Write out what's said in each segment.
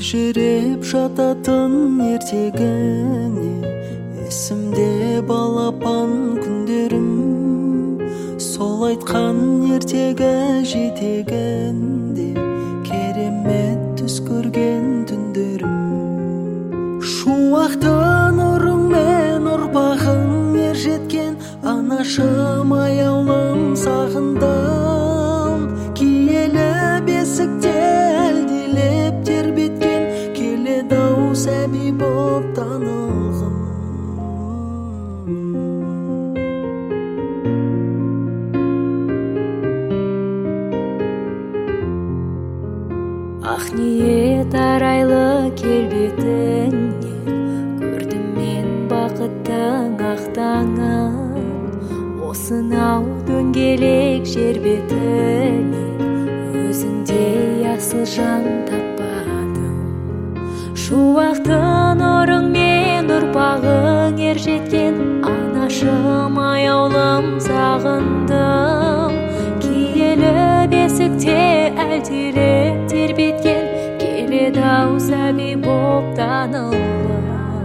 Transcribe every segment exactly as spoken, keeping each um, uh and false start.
елжіреп жататын ертегіне, есімде балапан күндерім, сол айтқан ертегі жетегінде керемет түс көрген түндерім. Шуақты нұрыңмен ұрпағың ер жеткен, анашым аяулым сағындым. Киелі бесікте әлдилеп тербеткен, келеді-ау сәби боп танылғым. Ақ ниет арайлы келбетіңнен көрдім мен бақыттың ақ таңын. Осынау дөңгелек жер бетінен өзіңдей асыл жан таппадым. Шуақты нұрыңмен ұрпағың ер жеткен, анашым аяулым сағындым. Киелі бесікте әлдилеп тербеткен, келеді-ау сәби боп танылғым.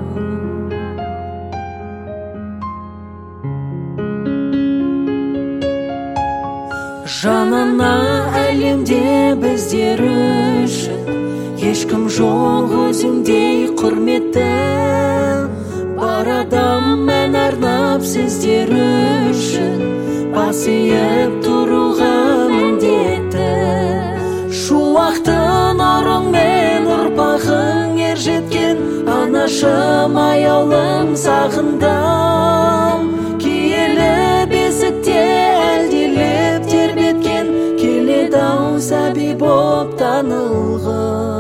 Жанына әлемде біздер үшін ешкім жоқ өзіңдей құрметті. Бар адам мән арнап сіздер үшін бас иіп тұруға міндетті. Шуақты нұрыңмен ұрпағың ер жеткен, анашым аяулым сағындым. Киелі бесікте әлдилеп тербеткен, келеді-ау сәби боп танылғым.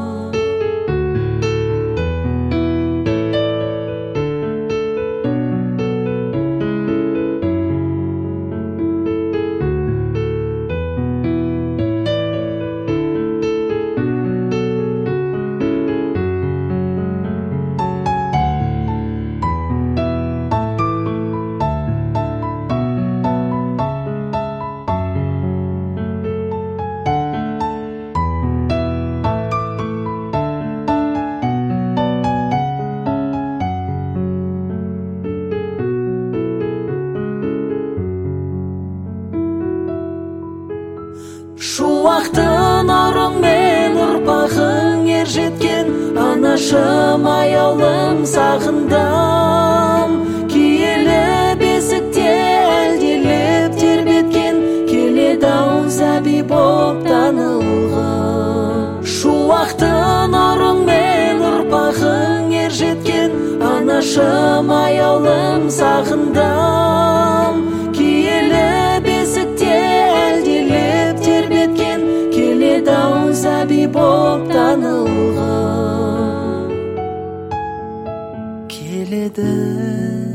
Шуақты нұрыңмен ұрпағың ер жеткен, анашым аяулым сағындым. Киелі бесікте әлдилеп тербеткен, келеді-ау сәби боп танылғым. Шуақты нұрыңмен ұрпағың ер жеткен, анашым аяулым сағындым. Киелі бесікте әлдилеп тербеткен, келеді-ау сәби боп танылғым. Келеді